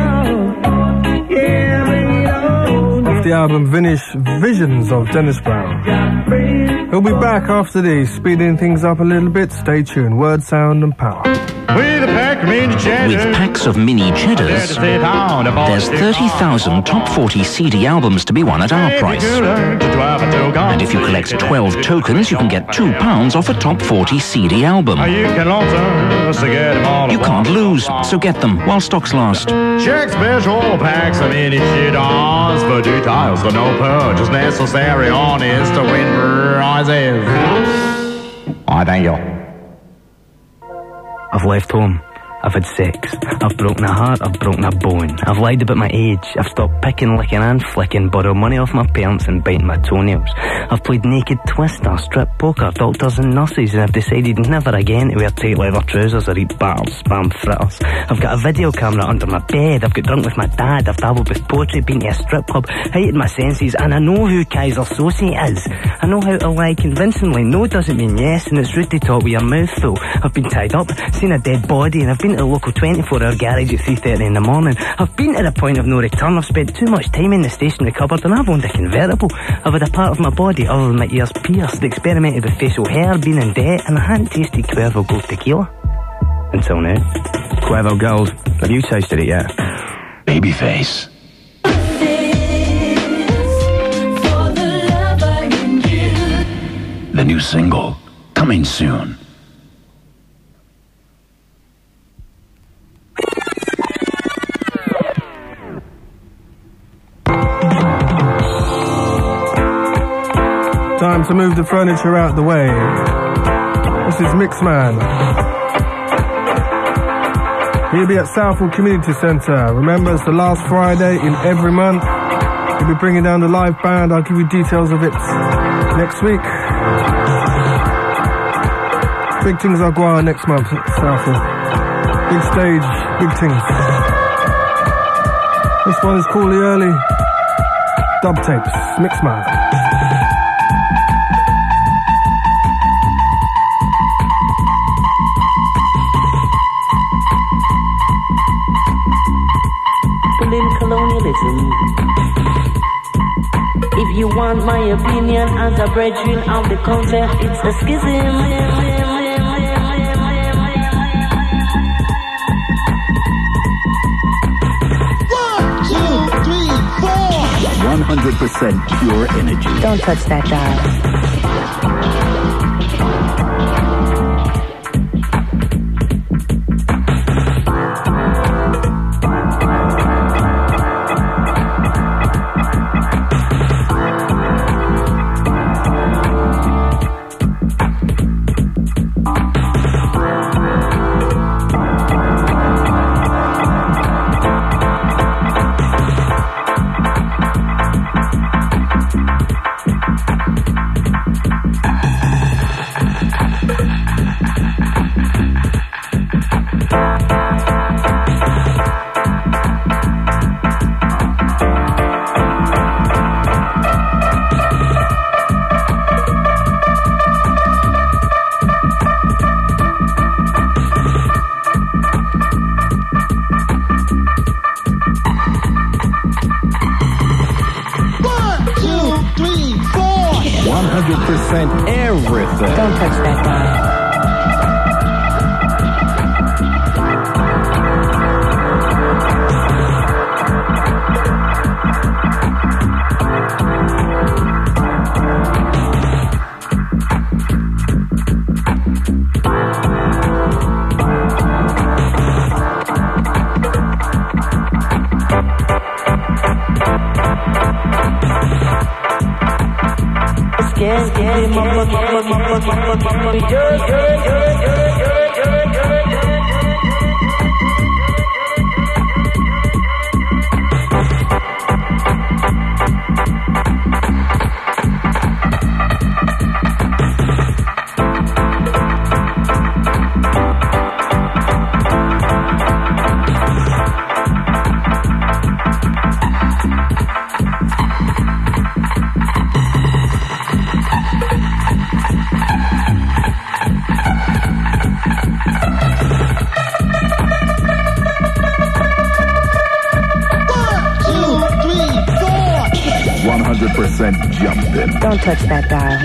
yeah, bring it on. Off the album Vinish Visions of Dennis Brown. He'll be back after this, speeding things up a little bit. Stay tuned. Word, Sound and Power. With a pack of mini cheddars. With packs of mini cheddars, there's thirty thousand top forty C D albums to be won at our price. And if you collect twelve tokens, you can get two pounds off a top forty C D album. You can't lose, so get them while stocks last. Check special packs of mini cheddars for details for no purchase necessary honest to win prizes. I thank you. I've left home. I've had sex. I've broken a heart. I've broken a bone. I've lied about my age. I've stopped picking, licking and flicking, borrowed money off my parents and biting my toenails. I've played naked twister, strip poker, doctors and nurses, and I've decided never again to wear tight leather trousers or eat battered spam fritters. I've got a video camera under my bed. I've got drunk with my dad. I've dabbled with poetry, been to a strip club, heightened my senses, and I know who Kaiser Soze is. I know how to lie convincingly. No doesn't mean yes, and it's rude to talk with your mouth full. I've been tied up, seen a dead body, and I've been to the local twenty-four hour garage at three thirty in the morning. I've been to the point of no return. I've spent too much time in the stationary cupboard, and I've owned a convertible. I've had a part of my body other than my ears pierced, experimented with facial hair, been in debt, and I hadn't tasted Cuervo Gold tequila. Until now. Cuervo Gold. Have you tasted it yet? Babyface. The new single, coming soon. Time to move the furniture out the way. This is Mixman. He'll be at Southall Community Centre. Remember, it's the last Friday in every month. He'll be bringing down the live band. I'll give you details of it next week. Big things are going on next month at Southall. Big stage, big things. This one is called The Early Dub Tapes. Mixman. Colonialism. If you want my opinion as a brethren of the concept, it's a schism. One, two, three, four. one hundred percent pure energy. Don't touch that dial. Everything. Don't touch that dial. Jumping. Don't touch that dial.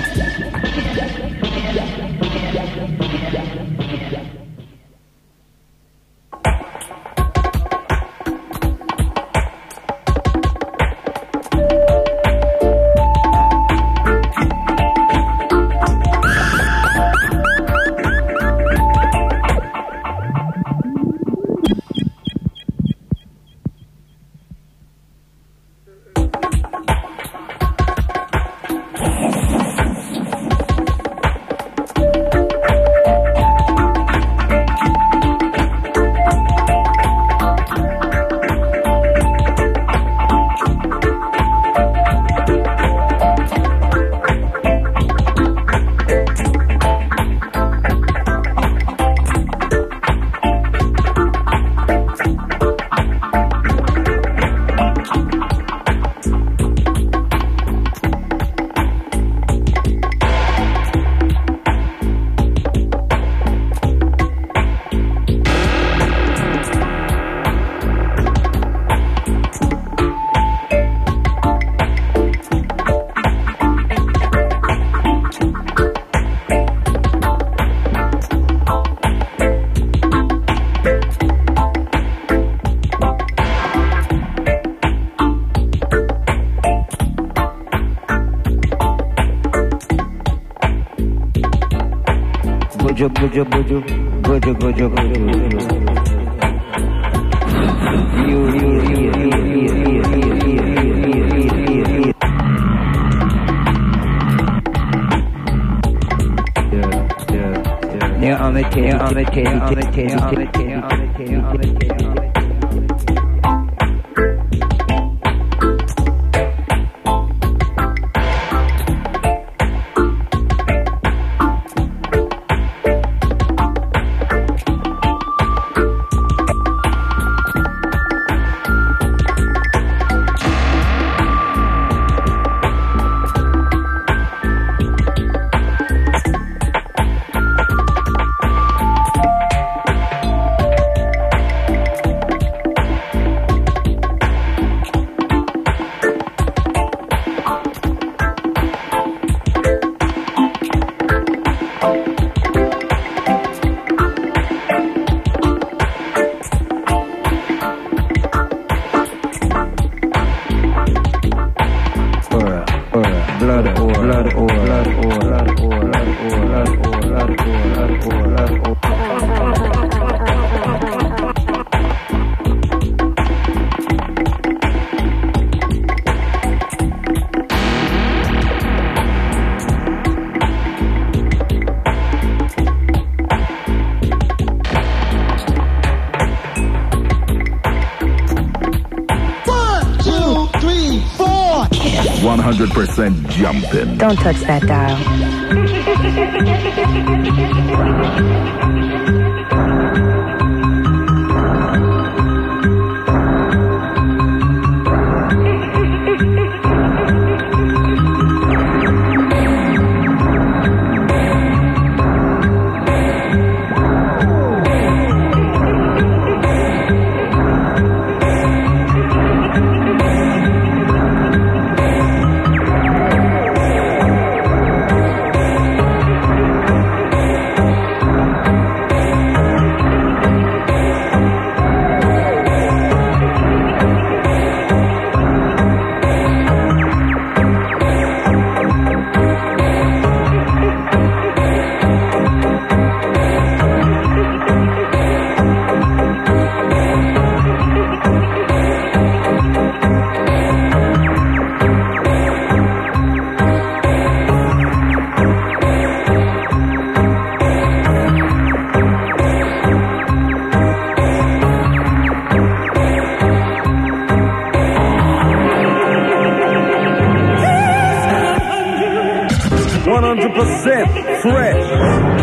Gojo, gojo, gojo, gojo, gojo, gojo. You, you, you, you, you, you, you, you, you. Yeah, I'm a kid, I'm a kid, I'm a kid, I'm a kid, I'm a kid, I'm a kid. one hundred percent jumping. Don't touch that dial. one hundred percent fresh.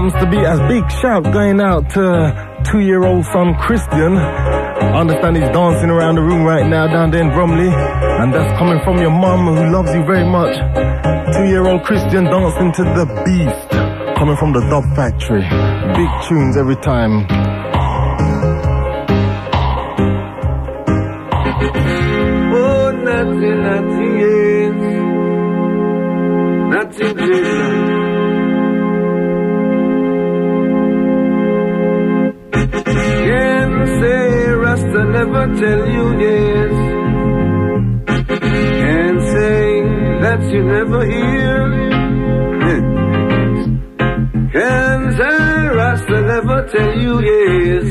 comes to be a big shout going out to two-year-old son Christian. I understand he's dancing around the room right now down there in Bromley, and that's coming from your mum who loves you very much. Two-year-old Christian dancing to the beast, coming from the Dub Factory. Big tunes every time. Oh, nothing, nothing is, nothing is. Rasta never tell you yes. Can't say that you never hear. Can't say Rasta never tell you yes.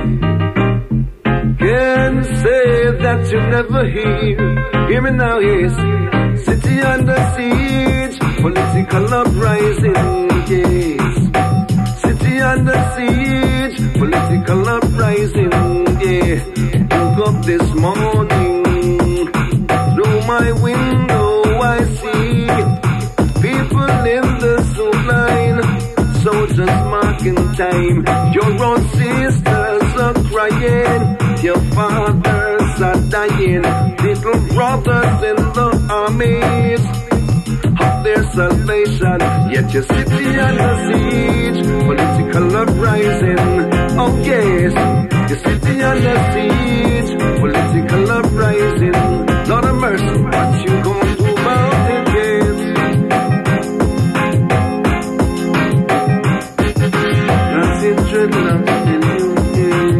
Can't say that you never hear. Hear me now, yes. City under siege, political uprising, yes. City under siege, political uprising. Yeah, woke up this morning, through my window I see people in the soup line, soldiers marking time. Your own sisters are crying, your fathers are dying, little brothers in the armies of their salvation. Yet your city under siege, political uprising. Oh yes. The city under siege, political uprising. Lord of mercy, what you gonna do about it, yes? That's it, dreadlocks in you,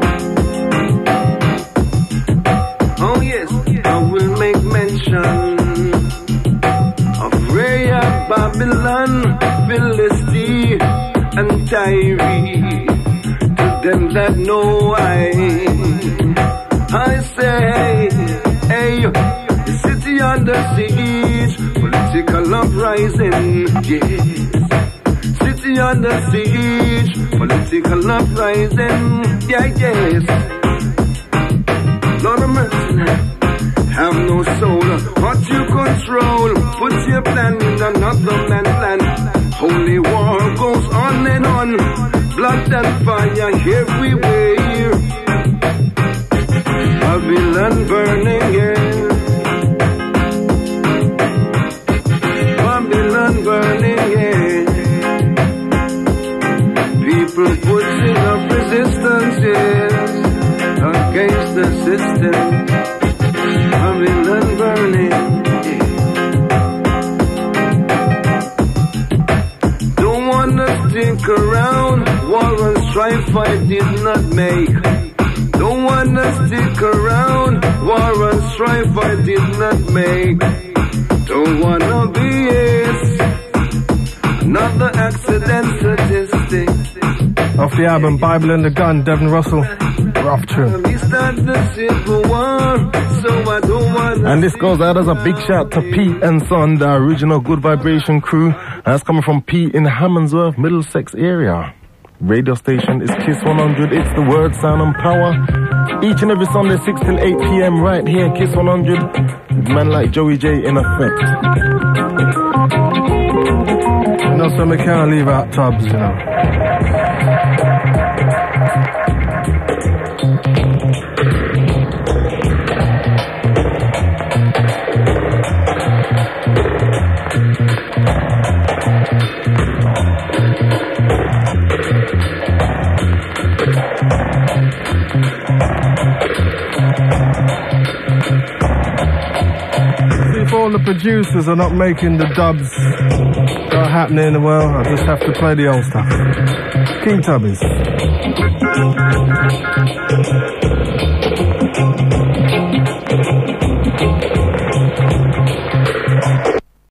yeah. Oh yes, I will make mention of Rahab, Babylon, Philistine, and Tyre. Them that know I, I say, hey, the city under siege, political uprising, yes. City under siege, political uprising, yeah, yes. Lord of mercy, have no soul, what you control, put your plan in another man's land. Holy war goes on and on, blood and fire everywhere. Babylon burning, yeah. Babylon burning, yeah. People putting up resistance, yes, against the system. Babylon burning, yeah. Don't wanna stick around. War and strife I did not make. Don't wanna stick around. War and strife I did not make. Don't wanna be yes, another accident statistic. Off the album Bible and the Gun, Devin Russell. Rough tune. And this goes out as a big shout to Pete and Son, the original Good Vibration crew. That's coming from Pete in Hammondsworth, Middlesex area. Radio station is Kiss one hundred. It's the word, sound and power. Each and every Sunday six till eight p.m. right here, Kiss one hundred. Man like Joey J in effect. And also we can't leave out Tubbs, you know. If all the producers are not making the dubs that are happening, well, I just have to play the old stuff. King Tubbies.